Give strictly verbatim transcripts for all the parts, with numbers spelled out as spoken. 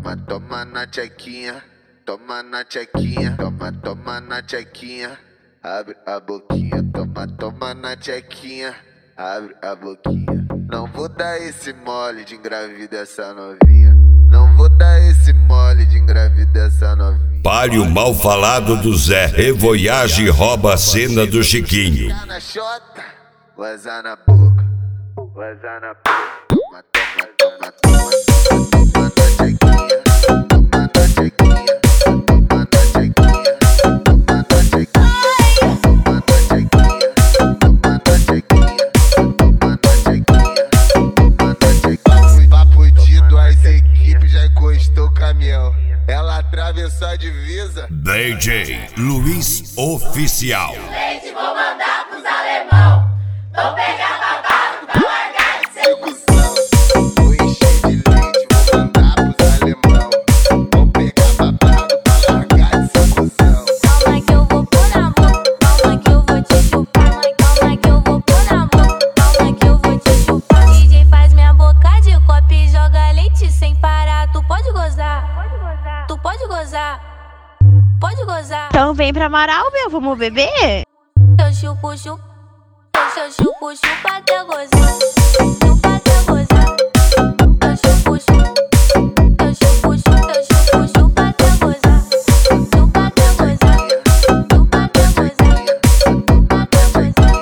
Toma, toma na tchequinha, toma na tchequinha, toma, toma na tchequinha, abre a boquinha, toma, toma na tchequinha, abre a boquinha. Não vou dar esse mole de engravidar essa novinha. Não vou dar esse mole de engravidar essa novinha. Palio mal falado do Zé, Revoyage rouba a cena do Chiquinho. Ficar na chota, gozar na boca, gozar na boca. Toma, toma, toma, toma, toma na tchequinha, toma na tchequinha, toma na tchequinha, toma na tchequinha, toma na tchequinha, toma na tchequinha, toma na tchequinha, toma na tchequinha. Papo dido, as equipes já encostou o caminhão. Ela atravessou a divisa. D J Luiz Oficial. Leite, vou mandar pros alemão. Vão pegar babado pra largar de ser cuzão. Vou encher de leite, vou mandar pros alemão. Vão pegar babado pra largar de ser cuzão. Calma que eu vou pôr na boca, calma que eu vou te chupar. Calma que eu vou pôr na boca, calma que eu vou te chupar. D J faz minha boca de copo e joga leite sem parar. Tu pode gozar, tu pode gozar, pode gozar. Então vem pra Amaral, meu, vamos beber? Eu chupo, chupo, eu chupo, chupo até gozar, chupa até gozar. Eu chupo, chupo, eu chupo, chupo, eu chupo, chupa até gozar, chupa até gozar, chupa até gozar, chupa até gozar.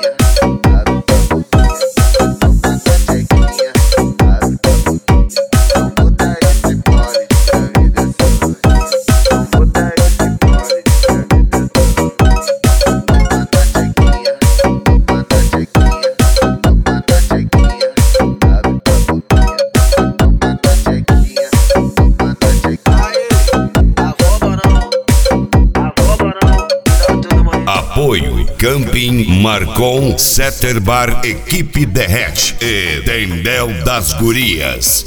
Não vou dar esse mole de engravidar essa novinha. Não vou dar esse mole de engravidar essa novinha. Toma na tchequinha, toma na tchequinha, toma na tchequinha, abre a boquinha. Toma na tchequinha, toma na tchequinha. Apoio Camping Marcon, Setter Bar, Equipe Derrete e Dendel das Gurias.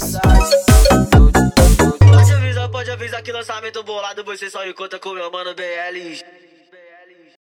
Pode avisar, pode avisar que lançamento bolado, você só encontra com meu mano B L.